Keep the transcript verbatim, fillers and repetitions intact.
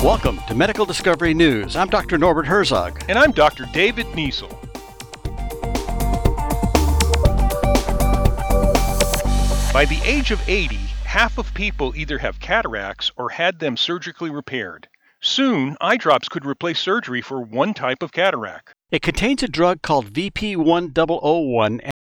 Welcome to Medical Discovery News. I'm Doctor Norbert Herzog. And I'm Doctor David Niesel. By the age of eighty, half of people either have cataracts or had them surgically repaired. Soon, eye drops could replace surgery for one type of cataract. It contains a drug called V P one zero zero one